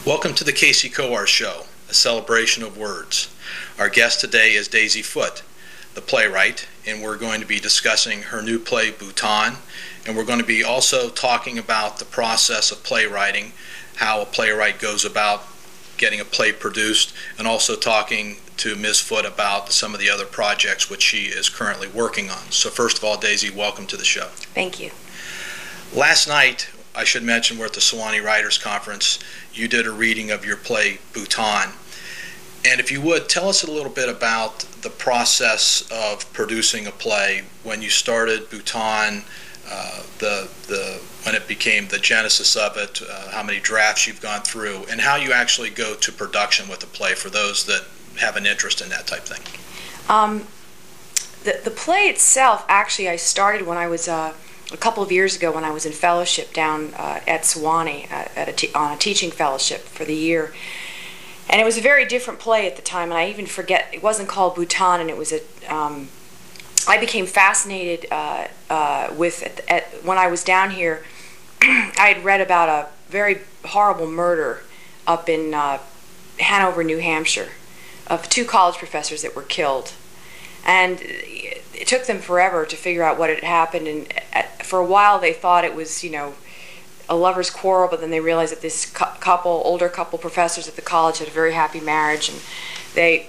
Welcome to the Casey Coar Show, a celebration of words. Our guest today is Daisy Foote, the playwright, and we're going to be discussing her new play, Bhutan, and we're going to be also talking about the process of playwriting, how a playwright goes about getting a play produced, and also talking to Ms. Foote about some of the other projects which she is currently working on. So first of all, Daisy, welcome to the show. Thank you. Last night, I should mention, we're at the Sewanee Writers Conference. You did a reading of your play, Bhutan. And if you would, tell us a little bit about the process of producing a play, when you started Bhutan, when it became the genesis of it, how many drafts you've gone through, and how you actually go to production with a play for those that have an interest in that type of thing. The play itself, actually, I started when I was a couple of years ago when I was in fellowship down at Sewanee on a teaching fellowship for the year. And it was a very different play at the time, and I even forget, it wasn't called Bhutan, and it was I became fascinated with, when I was down here, I had read about a very horrible murder up in Hanover, New Hampshire, of two college professors that were killed. And it took them forever to figure out what had happened, and for a while they thought it was, a lover's quarrel, but then they realized that this older couple professors at the college had a very happy marriage, and they,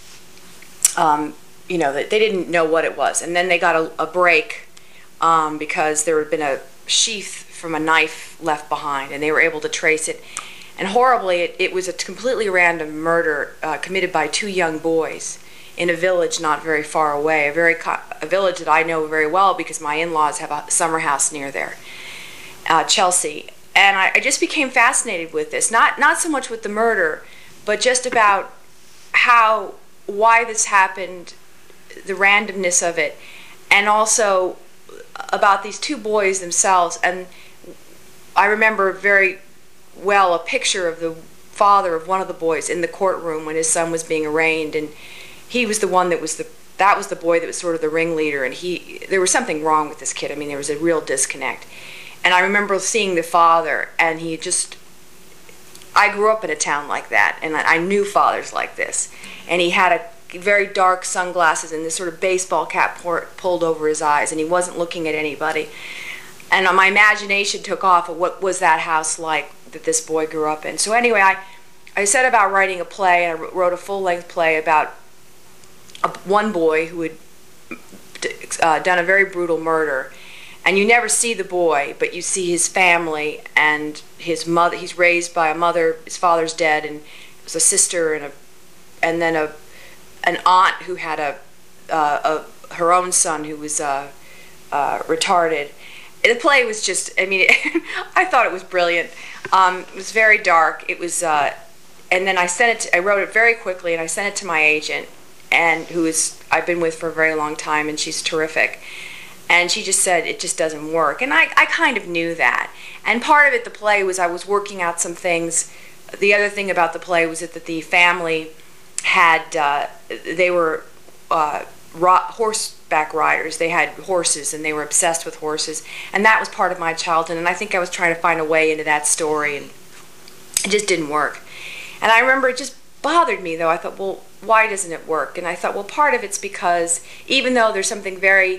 they didn't know what it was. And then they got a break because there had been a sheath from a knife left behind, and they were able to trace it. And horribly, it was a completely random murder committed by two young boys in a village not very far away, a village that I know very well because my in-laws have a summer house near there, Chelsea. And I just became fascinated with this, not so much with the murder, but just about why this happened, the randomness of it, and also about these two boys themselves. And I remember very well a picture of the father of one of the boys in the courtroom when his son was being arraigned, and he was the one that was the boy that was sort of the ringleader, and there was something wrong with this kid. I mean, there was a real disconnect. And I remember seeing the father, and I grew up in a town like that, and I knew fathers like this. And he had a very dark sunglasses and this sort of baseball cap pulled over his eyes, and he wasn't looking at anybody. And my imagination took off of what was that house like that this boy grew up in. So anyway, I set about writing a play, and I wrote a full-length play about one boy who had done a very brutal murder. And you never see the boy, but you see his family and his mother. He's raised by a mother. His father's dead, and it was a sister and then an aunt who had her own son who was retarded. The play was just, I thought it was brilliant. It was very dark. It was, and then I wrote it very quickly, and I sent it to my agent, and I've been with for a very long time, and she's terrific. And she just said, it just doesn't work. And I kind of knew that. And part of it, the play, was I was working out some things. The other thing about the play was that the family they were horseback riders. They had horses, and they were obsessed with horses. And that was part of my childhood. And I think I was trying to find a way into that story, and it just didn't work. And I remember it just bothered me, though. I thought, well, why doesn't it work? And I thought, well, part of it's because even though there's something very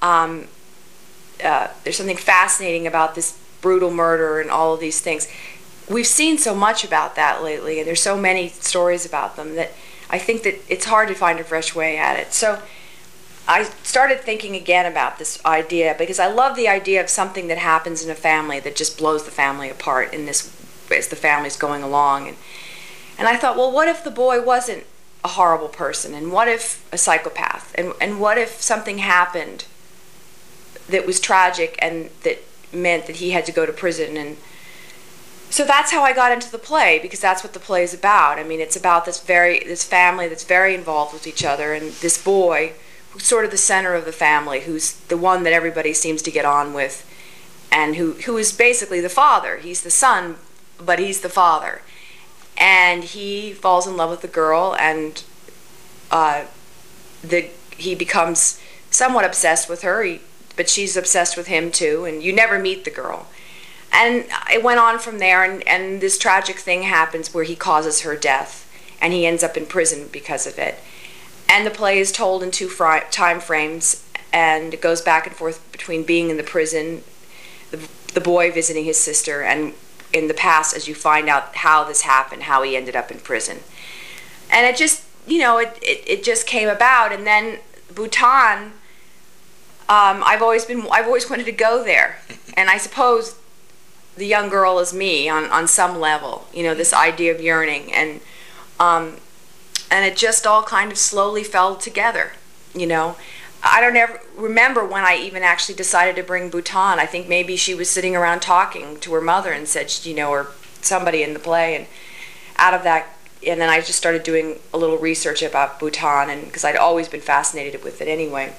there's something fascinating about this brutal murder and all of these things, we've seen so much about that lately, and there's so many stories about them that I think that it's hard to find a fresh way at it. So I started thinking again about this idea, because I love the idea of something that happens in a family that just blows the family apart as the family's going along. And I thought, well, what if the boy wasn't a horrible person, and what if a psychopath, and what if something happened that was tragic and that meant that he had to go to prison? And so that's how I got into the play, because that's what the play is about. It's about this family that's very involved with each other, and this boy who's sort of the center of the family, who's the one that everybody seems to get on with, and who is basically the father. He's the son, but he's the father. And he falls in love with the girl, and he becomes somewhat obsessed with her, but she's obsessed with him too, and you never meet the girl. And it went on from there, and this tragic thing happens where he causes her death, and he ends up in prison because of it. And the play is told in two time frames, and it goes back and forth between being in the prison, the boy visiting his sister, and in the past as you find out how this happened, how he ended up in prison. And it just, it just came about. And then Bhutan, I've always wanted to go there. And I suppose the young girl is me on some level, this idea of yearning. And it just all kind of slowly fell together, I don't ever remember when I even actually decided to bring Bhutan. I think maybe she was sitting around talking to her mother and said, or somebody in the play, and out of that, and then I just started doing a little research about Bhutan, and because I'd always been fascinated with it anyway.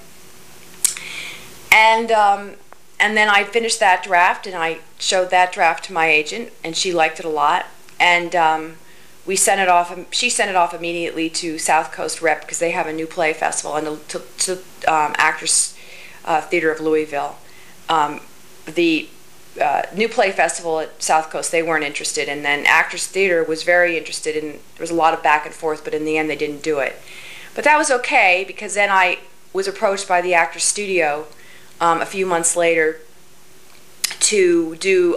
And then I finished that draft, and I showed that draft to my agent, and she liked it a lot, and we sent it off. She sent it off immediately to South Coast Rep because they have a new play festival, and to Actors Theater of Louisville. The new play festival at South Coast, they weren't interested, and then Actors Theater was very interested, and there was a lot of back and forth, but in the end they didn't do it. But that was okay because then I was approached by the Actors Studio a few months later to do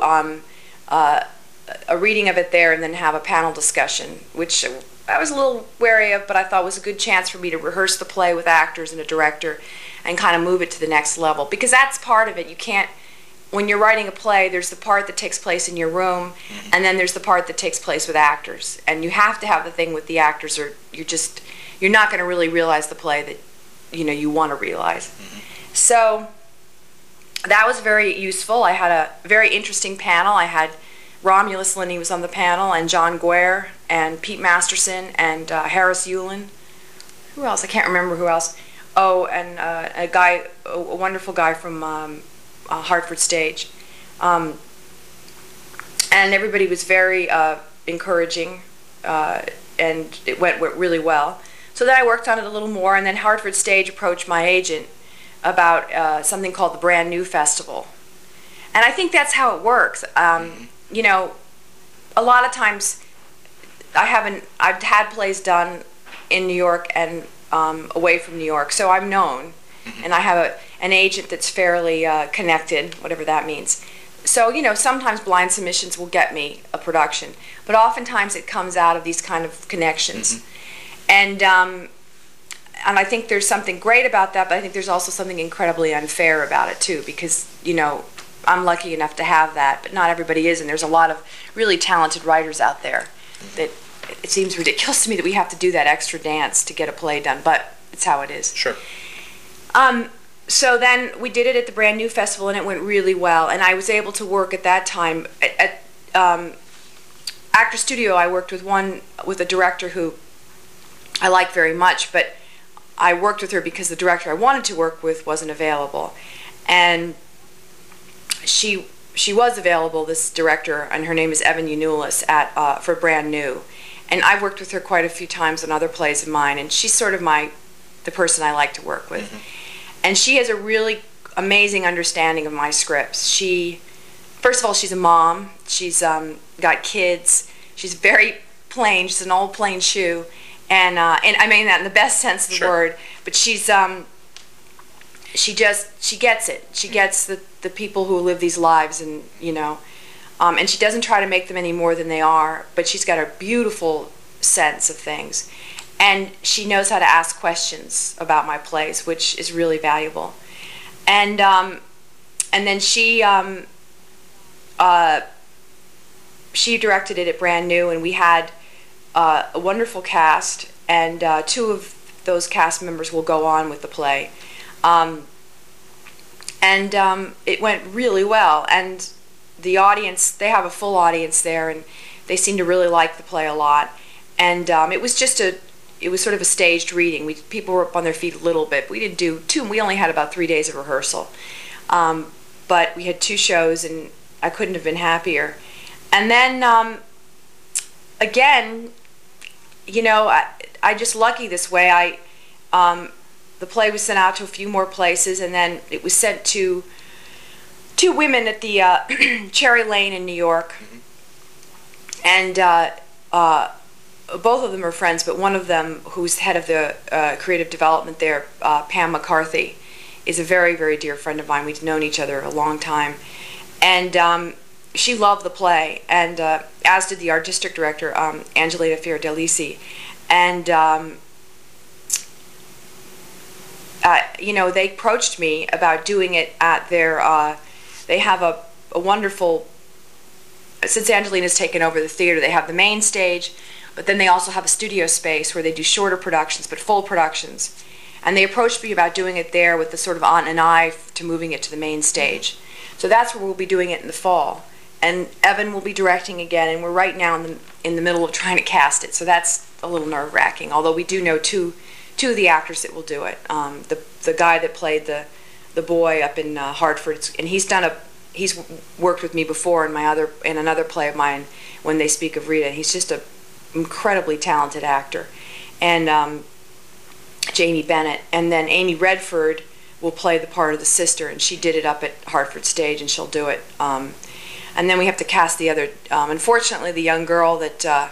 a reading of it there and then have a panel discussion, which I was a little wary of, but I thought was a good chance for me to rehearse the play with actors and a director and kind of move it to the next level, because that's part of it. You can't, when you're writing a play, there's the part that takes place in your room, and then there's the part that takes place with actors, and you have to have the thing with the actors, or you're not going to really realize the play that you want to realize. So that was very useful. I had a very interesting panel. I had Romulus Linney was on the panel, and John Guare, and Pete Masterson, and Harris Yulin. Who else? I can't remember who else. Oh, and a wonderful guy from Hartford Stage. And everybody was very encouraging, and it went really well. So then I worked on it a little more, and then Hartford Stage approached my agent about something called the Brand New Festival. And I think that's how it works. A lot of times I've had plays done in New York and away from New York, so I'm known, and I have an agent that's fairly connected, whatever that means. So, sometimes blind submissions will get me a production, but oftentimes it comes out of these kind of connections. And I think there's something great about that, but I think there's also something incredibly unfair about it too, because, I'm lucky enough to have that, but not everybody is, and there's a lot of really talented writers out there that it seems ridiculous to me that we have to do that extra dance to get a play done, but it's how it is. Sure. So then we did it at the Brand New Festival, and it went really well, and I was able to work at that time at Actors Studio. I worked with a director who I like very much, but I worked with her because the director I wanted to work with wasn't available, and she was available, this director, and her name is Evan Unulis for Brand New, and I've worked with her quite a few times on other plays of mine, and she's sort of the person I like to work with. And she has a really amazing understanding of my scripts. First of all, she's a mom. She's got kids. She's very plain. She's an old plain shoe, and I mean that in the best sense of the word. But she gets it. She gets the people who live these lives, and and she doesn't try to make them any more than they are. But she's got a beautiful sense of things. And she knows how to ask questions about my plays, which is really valuable. And then she directed it at Brand New, and we had a wonderful cast, and two of those cast members will go on with the play. It went really well, and the audience, they have a full audience there, and they seem to really like the play a lot. And it was sort of a staged reading. People were up on their feet a little bit. We didn't do two. We only had about 3 days of rehearsal, but we had 2 shows, and I couldn't have been happier. And then again, I just lucky this way. The play was sent out to a few more places, and then it was sent to two women at the Cherry Lane in New York, and both of them are friends, but one of them, who's head of the creative development there, Pam McCarthy, is a very, very dear friend of mine. We've known each other a long time. And she loved the play, and as did the artistic director, Angelita Fiordelisi. And, you know, they approached me about doing it at their, they have a wonderful, since Angelina's taken over the theater, they have the main stage, but then they also have a studio space where they do shorter productions, but full productions. And they approached me about doing it there with the sort of an eye to moving it to the main stage. So that's where we'll be doing it in the fall. And Evan will be directing again, and we're right now in the middle of trying to cast it. So that's a little nerve-wracking, although we do know two of the actors that will do it. The guy that played the boy up in Hartford, and he's worked with me before in another play of mine, When They Speak of Rita. He's just an incredibly talented actor. And Jamie Bennett, and then Amy Redford will play the part of the sister, and she did it up at Hartford Stage, and she'll do it. And then we have to cast the other. Unfortunately, the young girl that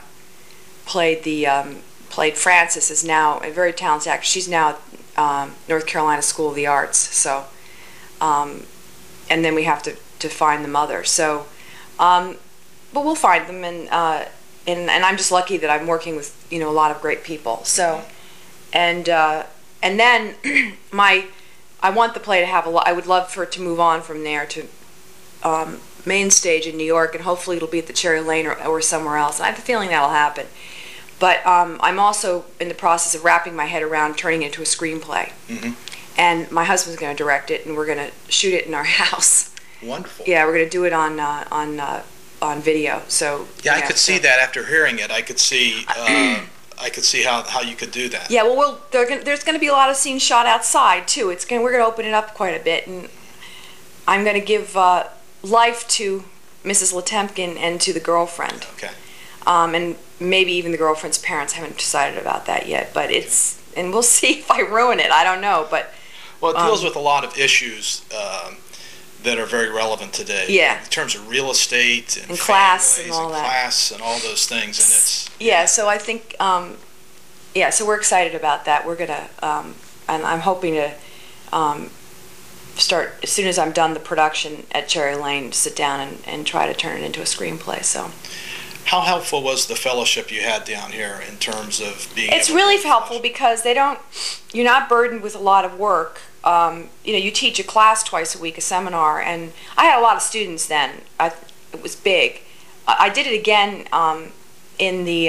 played Frances is now a very talented actress. She's now at North Carolina School of the Arts. So, and then we have to find the mother. So, but we'll find them, and I'm just lucky that I'm working with a lot of great people. So. And then I want the play to have I would love for it to move on from there to main stage in New York, and hopefully it'll be at the Cherry Lane or somewhere else. And I have a feeling that'll happen. But I'm also in the process of wrapping my head around turning it into a screenplay. And my husband's going to direct it, and we're going to shoot it in our house. Wonderful. Yeah, we're going to do it on video. So yeah, I could see that after hearing it. I could see. I could see how you could do that. Yeah, well, there's going to be a lot of scenes shot outside too. We're going to open it up quite a bit, and I'm going to give life to Mrs. Letemkin and to the girlfriend. Okay. And maybe even the girlfriend's parents. Haven't decided about that yet, but and we'll see if I ruin it. I don't know, but. Well, it deals with a lot of issues that are very relevant today. Yeah. In terms of real estate and class and all that. Class and all those things, and it's. Yeah. So I think. So we're excited about that. We're gonna, and I'm hoping to start as soon as I'm done the production at Cherry Lane, to sit down and try to turn it into a screenplay. So. How helpful was the fellowship you had down here in terms of being? It's really helpful because you're not burdened with a lot of work. You teach a class twice a week, a seminar, and I had a lot of students then. It was big. I did it again in the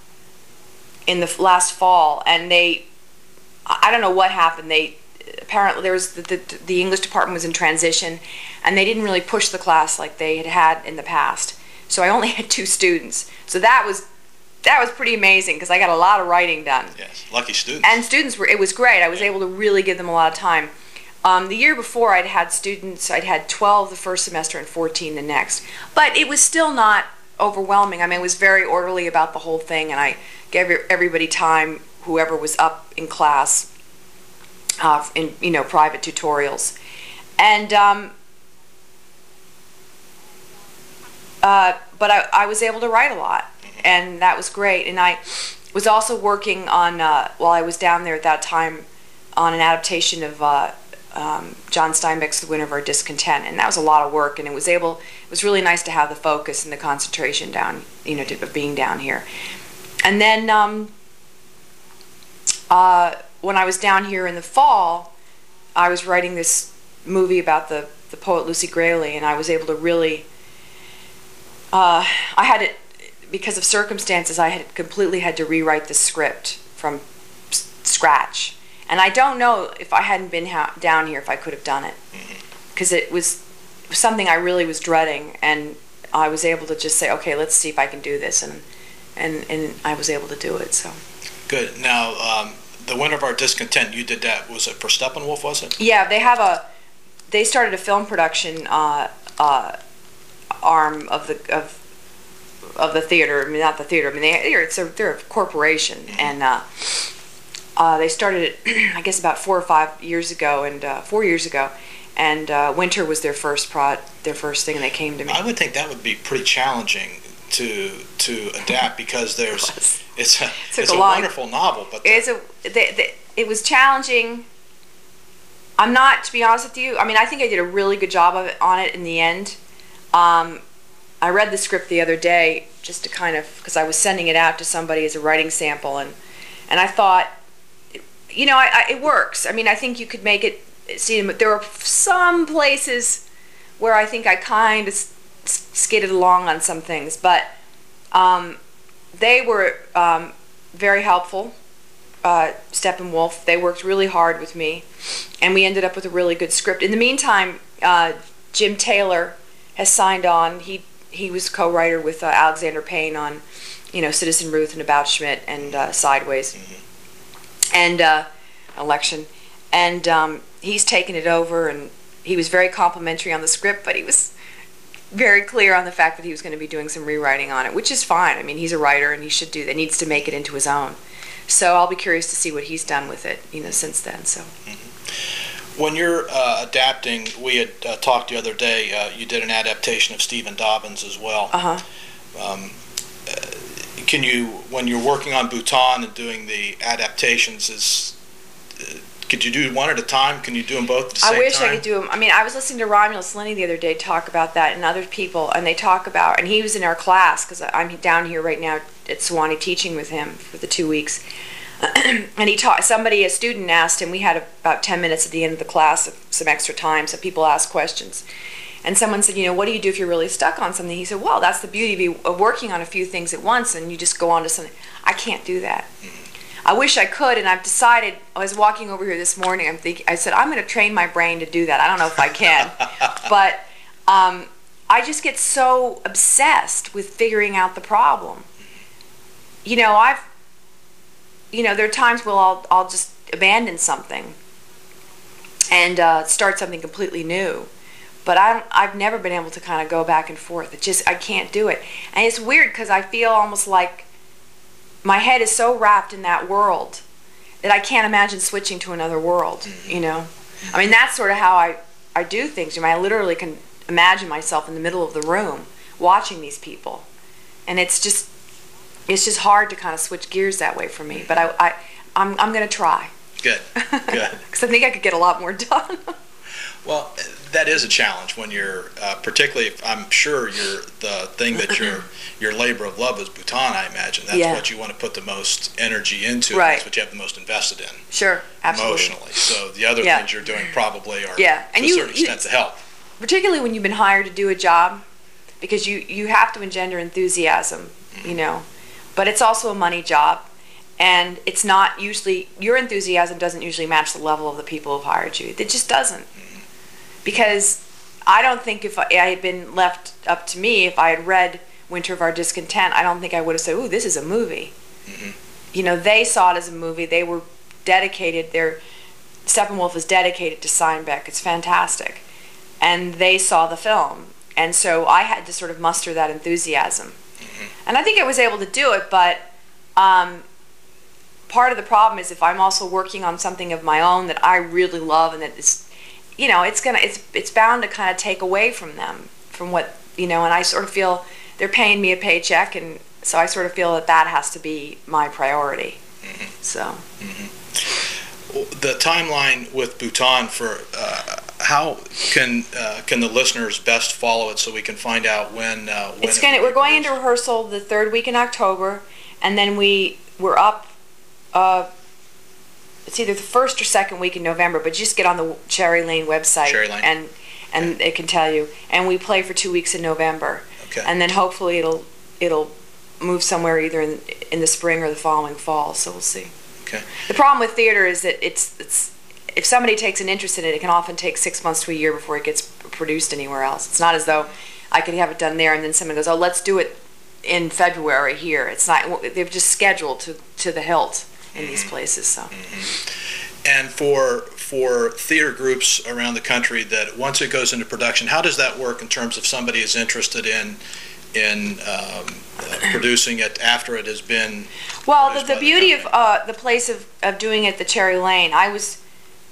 last fall, and I don't know what happened. Apparently there was the English department was in transition, and they didn't really push the class like they had in the past. So I only had 2 students. So that was pretty amazing because I got a lot of writing done. Yes, lucky students. And it was great. I was able to really give them a lot of time. The year before I'd had 12 the first semester and 14 the next. But it was still not overwhelming. I mean, I was very orderly about the whole thing, and I gave everybody time, whoever was up in class, in private tutorials. And but I was able to write a lot, and that was great. And I was also working on, while I was down there at that time, on an adaptation of John Steinbeck's The Winter of Our Discontent, and that was a lot of work. And it was really nice to have the focus and the concentration down, of being down here. And then when I was down here in the fall, I was writing this movie about the poet Lucy Grayley, and I was able to really. I had it, because of circumstances, I had completely had to rewrite the script from scratch. And I don't know if I hadn't been down here if I could have done it. Because it was something I really was dreading, and I was able to just say, okay, let's see if I can do this, and I was able to do it. So. Good. Now, The Winter of Our Discontent, you did that, was it for Steppenwolf, was it? Yeah, they started a film production arm of the theater. I mean, not the theater. I mean, they're a corporation, and they started it, I guess, about 4 or 5 years ago, and 4 years ago, and Winter was their first thing, and they came to me. I would think that would be pretty challenging to adapt, because it's a wonderful novel, but it was challenging. I'm not, to be honest with you, I mean, I think I did a really good job on it in the end. I read the script the other day just to kind of, because I was sending it out to somebody as a writing sample, and I thought, you know, it works. I mean, I think you could make it, see, there were some places where I think I kind of skidded along on some things, but they were very helpful. Steppenwolf, they worked really hard with me, and we ended up with a really good script. In the meantime, Jim Taylor has signed on. He was co-writer with Alexander Payne on, you know, Citizen Ruth and About Schmidt and Sideways, and Election, and he's taken it over, and he was very complimentary on the script, but he was very clear on the fact that he was going to be doing some rewriting on it, which is fine. I mean, he's a writer, and he should do that. Needs to make it into his own. So I'll be curious to see what he's done with it, you know, since then. So. When you're adapting, we had talked the other day. You did an adaptation of Stephen Dobbins as well. Can you, when you're working on Bhutan and doing the adaptations, could you do one at a time? Can you do them both at the same time? I wish I could do them. I mean, I was listening to Romulus Linney the other day talk about that, and other people, and they talk about, and he was in our class, because I'm down here right now at Sewanee teaching with him for the 2 weeks. And he taught somebody, a student asked him, we had about 10 minutes at the end of the class, some extra time, so people asked questions. And someone said, you know, what do you do if you're really stuck on something? He said, well, that's the beauty of working on a few things at once, and you just go on to something. I can't do that. I wish I could, and I've decided, I was walking over here this morning, I said, I'm going to train my brain to do that. I don't know if I can. But I just get so obsessed with figuring out the problem. You know, there are times where I'll just abandon something and start something completely new. But I've never been able to kind of go back and forth. I can't do it. And it's weird because I feel almost like my head is so wrapped in that world that I can't imagine switching to another world, you know. I mean, that's sort of how I do things. I mean, I literally can imagine myself in the middle of the room watching these people. And it's just hard to kind of switch gears that way for me. But I'm going to try. Good. Because I think I could get a lot more done. Well, that is a challenge when you're, particularly if I'm sure the thing that your labor of love is Bhutan, I imagine. That's what you want to put the most energy into. Right. That's what you have the most invested in. Sure, absolutely. Emotionally. So the other things you're doing probably are, and to a certain extent, to help. Particularly when you've been hired to do a job, because you have to engender enthusiasm, you know. But it's also a money job. And it's not usually, your enthusiasm doesn't usually match the level of the people who've hired you. It just doesn't. Because I don't think if I had been left up to me, if I had read Winter of Our Discontent, I don't think I would have said, ooh, this is a movie. You know, they saw it as a movie. They were dedicated. Steppenwolf is dedicated to Steinbeck. It's fantastic. And they saw the film. And so I had to sort of muster that enthusiasm. And I think I was able to do it, but part of the problem is if I'm also working on something of my own that I really love and that is, you know, it's bound to kind of take away from them, from what, you know, and I sort of feel they're paying me a paycheck, and so I sort of feel that has to be my priority. So. The timeline with Bhutan, for how can the listeners best follow it so we can find out when we're going into rehearsal the third week in October, and then we're up it's either the first or second week in November, but just get on the Cherry Lane website and it can tell you. And we play for 2 weeks in November. Okay. And then hopefully it'll move somewhere either in the spring or the following fall, so we'll see. Okay. The problem with theater is that it's if somebody takes an interest in it, it can often take 6 months to a year before it gets produced anywhere else. It's not as though I could have it done there and then someone goes, oh, let's do it in February here. It's not. They've just scheduled to the hilt in these places. So. And for theater groups around the country, that once it goes into production, how does that work in terms of somebody is interested in producing it after it has been? Well, the beauty of the place of doing it, the Cherry Lane,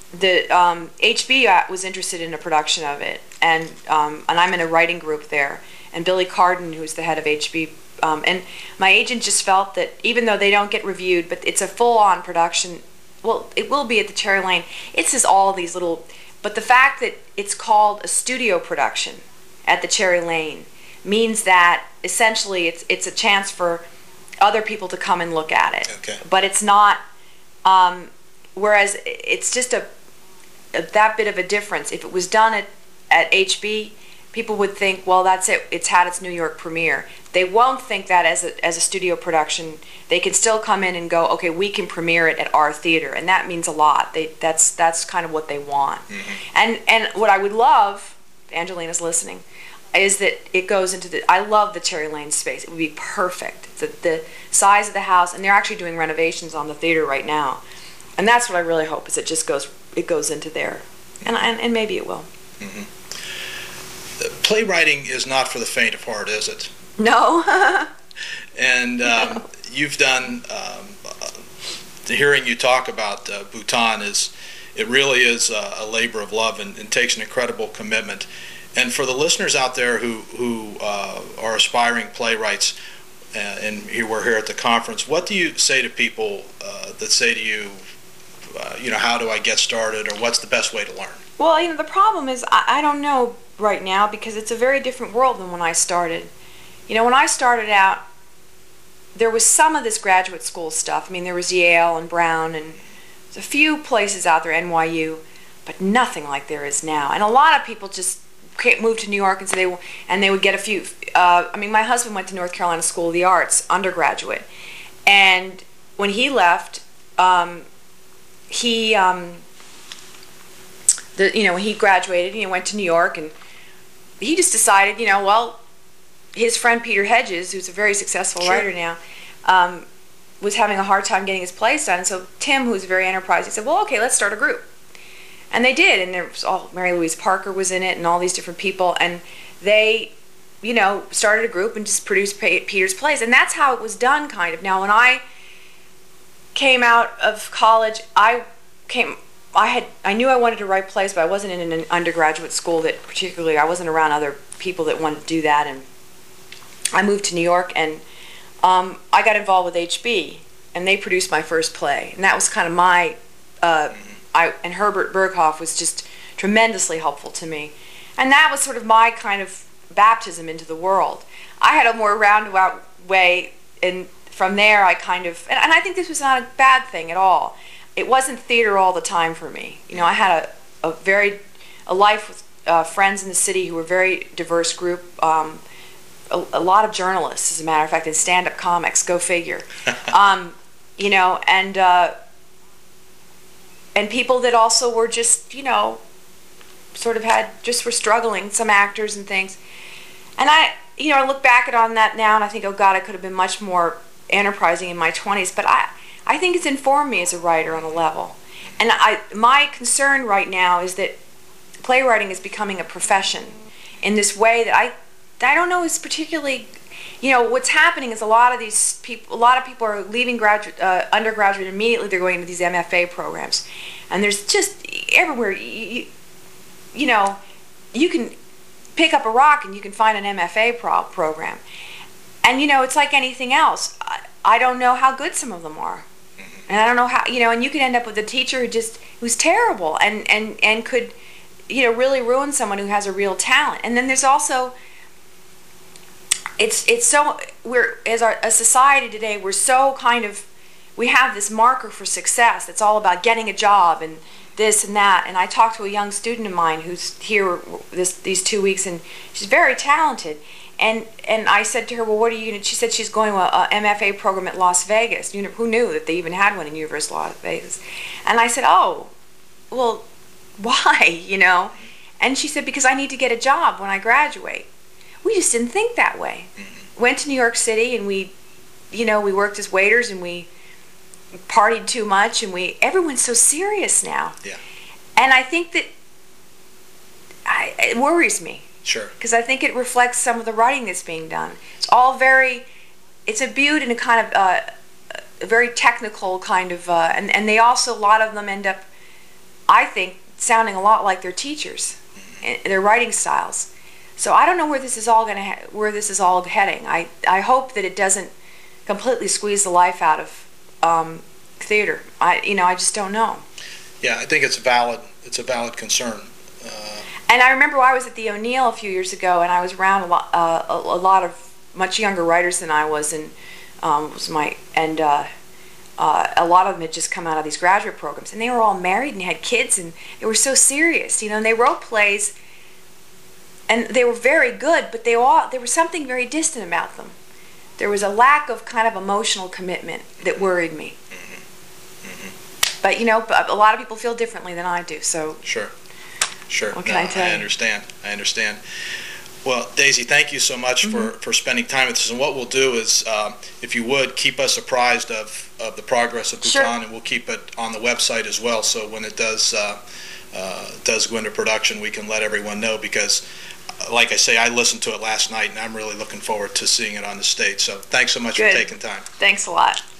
HB was interested in a production of it, and I'm in a writing group there. And Billy Carden, who's the head of HB, and my agent just felt that even though they don't get reviewed, but it's a full-on production. Well, it will be at the Cherry Lane. It's just all these little, but the fact that it's called a studio production at the Cherry Lane means that essentially it's a chance for other people to come and look at it. Okay. But it's not. Whereas it's just that bit of a difference. If it was done at HB, people would think, well, that's it. It's had its New York premiere. They won't think that as a studio production. They can still come in and go, okay, we can premiere it at our theater, and that means a lot. That's kind of what they want. Mm-hmm. And what I would love, Angelina's listening, is that it goes into I love the Cherry Lane space. It would be perfect. The size of the house, and they're actually doing renovations on the theater right now. And that's what I really hope, is it goes into there. And maybe it will. Mm-hmm. Playwriting is not for the faint of heart, is it? No. And No. You've done, hearing you talk about Bhutan, it really is a labor of love and takes an incredible commitment. And for the listeners out there who are aspiring playwrights, and we're here at the conference, what do you say to people that say to you, how do I get started, or what's the best way to learn? Well, the problem is I don't know right now, because it's a very different world than when I started. When I started out, there was some of this graduate school stuff. I mean, there was Yale and Brown, and there's a few places out there, NYU, but nothing like there is now. And a lot of people just moved to New York and they would get a few. My husband went to North Carolina School of the Arts, undergraduate, and when he left, when he graduated, went to New York, and he just decided, his friend Peter Hedges, who's a very successful Sure. writer now, was having a hard time getting his plays done. And so Tim, who's very enterprising, said, well, okay, let's start a group. And they did, and there was Mary Louise Parker was in it, and all these different people, and they, started a group and just produced Peter's plays, and that's how it was done, kind of. Now, when I came out of college, I knew I wanted to write plays, but I wasn't in an undergraduate school that particularly, I wasn't around other people that wanted to do that, and I moved to New York, and I got involved with HB, and they produced my first play, and that was kind of my, and Herbert Berghoff was just tremendously helpful to me, and that was sort of my kind of baptism into the world. I had a more roundabout way, and from there I kind of, and I think this was not a bad thing at all. It wasn't theater all the time for me. I had a life with friends in the city who were a very diverse group. A lot of journalists, as a matter of fact, and stand-up comics. Go figure. And people that also were just, sort of were struggling. Some actors and things. And I look back on that now, and I think, oh God, I could have been much more enterprising in my 20s. But I think it's informed me as a writer on a level. And my concern right now is that playwriting is becoming a profession in this way that I don't know is particularly, what's happening is a lot of people are leaving undergraduate immediately. They're going into these MFA programs, and there's just everywhere. You can pick up a rock and you can find an MFA program, and it's like anything else. I don't know how good some of them are. And I don't know how, and you could end up with a teacher who's terrible and could, really ruin someone who has a real talent. And then there's also, it's so, as a society today, we're so we have this marker for success. It's all about getting a job and this and that. And I talked to a young student of mine who's here these 2 weeks, and she's very talented. And I said to her, well, what are you going to, she said she's going to a MFA program at Las Vegas. Who knew that they even had one in University of Las Vegas? And I said, oh, well, why, And she said, because I need to get a job when I graduate. We just didn't think that way. Went to New York City, and we worked as waiters, and we partied too much, and everyone's so serious now. Yeah. And I think that it worries me. Sure. Because I think it reflects some of the writing that's being done. It's imbued in a kind of a very technical kind of, and they also, a lot of them end up I think, sounding a lot like their teachers, and their writing styles. So I don't know where this is all where this is all heading. I hope that it doesn't completely squeeze the life out of theater. I just don't know. Yeah, I think it's a valid concern. And I remember I was at the O'Neill a few years ago, and I was around a lot of much younger writers than I was, and a lot of them had just come out of these graduate programs, and they were all married and had kids, and they were so serious, and they wrote plays, and they were very good, but there was something very distant about them. There was a lack of kind of emotional commitment that worried me. But a lot of people feel differently than I do, so. Sure. What can I tell you? I understand. Well, Daisy, thank you so much for spending time with us. And what we'll do is, if you would, keep us apprised of the progress of Bhutan, Sure. and we'll keep it on the website as well. So when it does go into production, we can let everyone know, because, like I say, I listened to it last night, and I'm really looking forward to seeing it on the stage. So thanks so much Good. for taking time. Thanks a lot.